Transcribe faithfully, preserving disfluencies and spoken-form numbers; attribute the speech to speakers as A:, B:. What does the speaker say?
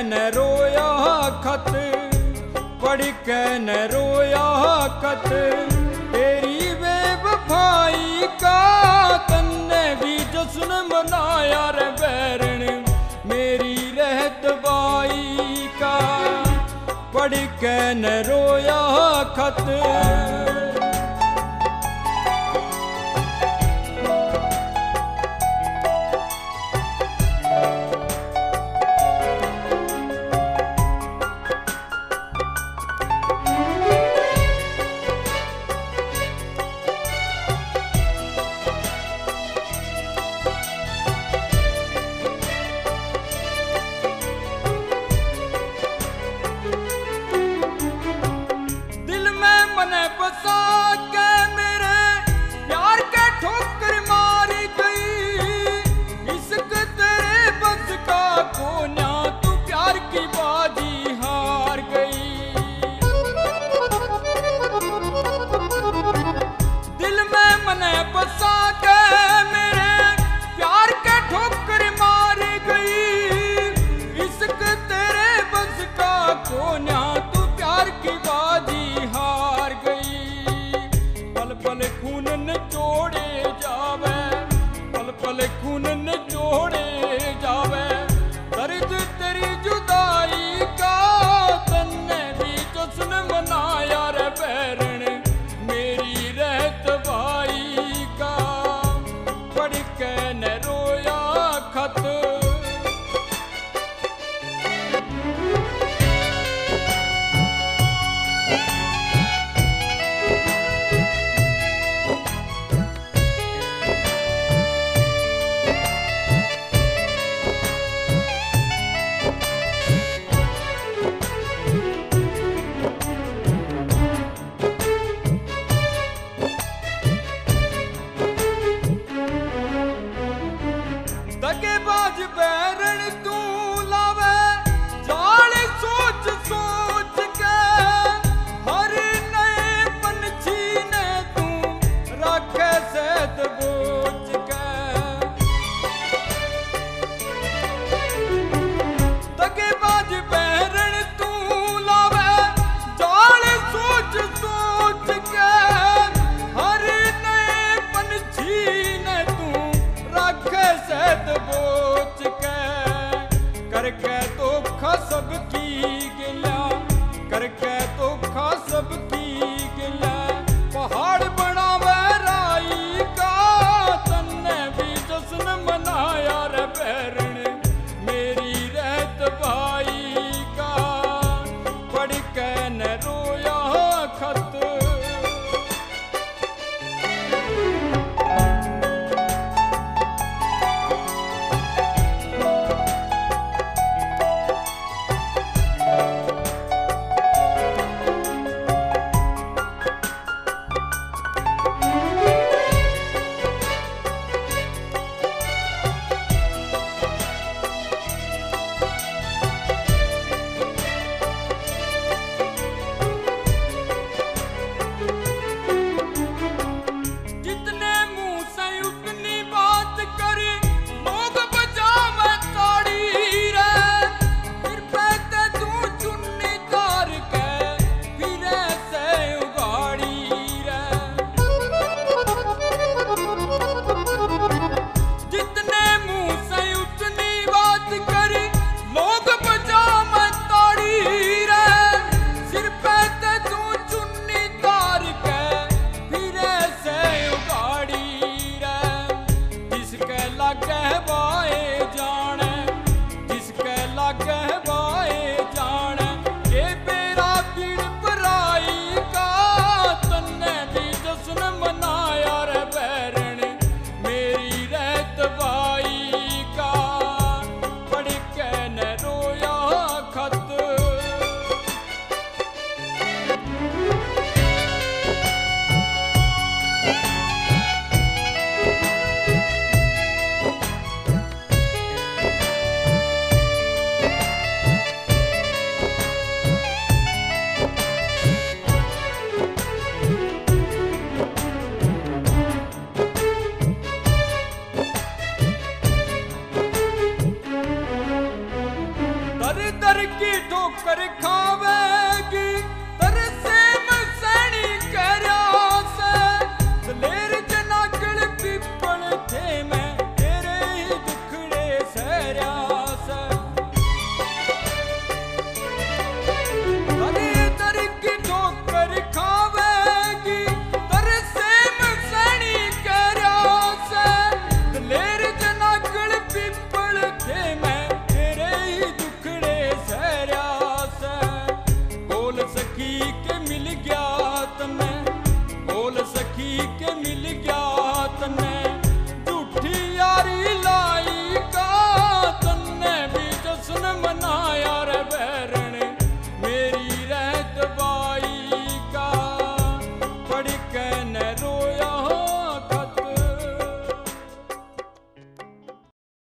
A: न रोया खत, पढ़ के न रोया खत, तेरी बेवफाई का तन्ने भी जश्न मनाया रे बैरन मेरी रहत बाई का। पढ़ के न रोया खत। बसा के मेरे प्यार के ठोकर मारी गई, इश्क तेरे बस का कोन्या तू प्यार की बाजी हार गई। दिल में मने बसा के मेरे प्यार के ठोकर मारी गई, इश्क तेरे बस का कोन्या तू प्यार की बाजी हार गई। पल पल खून निचोड़े जावे, पल पल खून